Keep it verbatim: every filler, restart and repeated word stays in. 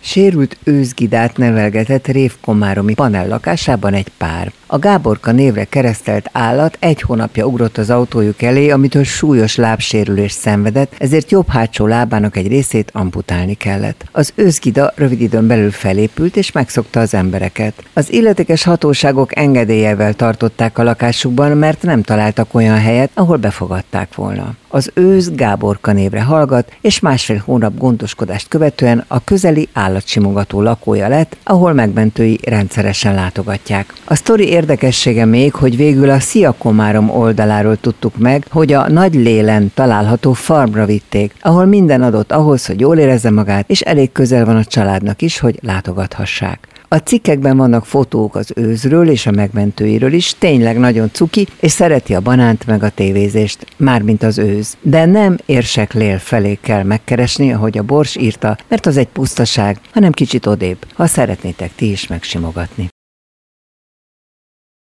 Sérült őszgidát nevelgetett révkomáromi panellakásában egy pár. A Gáborka névre keresztelt állat egy hónapja ugrott az autójuk elé, amitől súlyos lábsérülést szenvedett, ezért jobb hátsó lábának egy részét amputálni kellett. Az őszgida rövid időn belül felépült és megszokta az embereket. Az illetékes hatóságok engedéllyel tartották a lakásukban, mert nem találtak olyan helyet, ahol befogadták volna. Az ősz Gáborka névre hallgat, és másfél hónap gondoskodást követően a közeli állatsimogató lakója lett, ahol megmentői rendszeresen látogatják. A sztori érdekessége még, hogy végül a Szia Komárom oldaláról tudtuk meg, hogy a Nagy Lélen található farmra vitték, ahol minden adott ahhoz, hogy jól érezze magát, és elég közel van a családnak is, hogy látogathassák. A cikkekben vannak fotók az őzről és a megmentőiről is, tényleg nagyon cuki, és szereti a banánt meg a tévézést, mármint az őz. De nem Érseklél felé kell megkeresni, ahogy a Bors írta, mert az egy pusztaság, hanem kicsit odébb, ha szeretnétek ti is megsimogatni.